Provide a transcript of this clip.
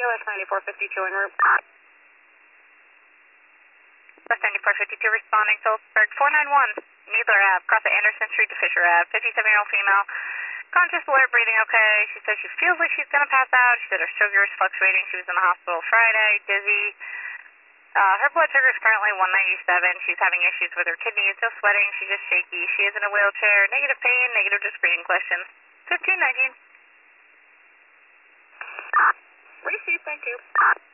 BLS 9452 en route. West 9452 responding, Phillipsburg 491, Needler Ave, cross at Anderson Street to Fisher Ave, 57-year-old female, conscious, alert, breathing okay. She says she feels like she's going to pass out. She said her sugar is fluctuating. She was in the hospital Friday, dizzy. Her blood sugar is currently 197. She's having issues with her kidneys, no sweating. She's just shaky. She is in a wheelchair. Negative pain, negative to screening questions. 1519. Receive, thank you.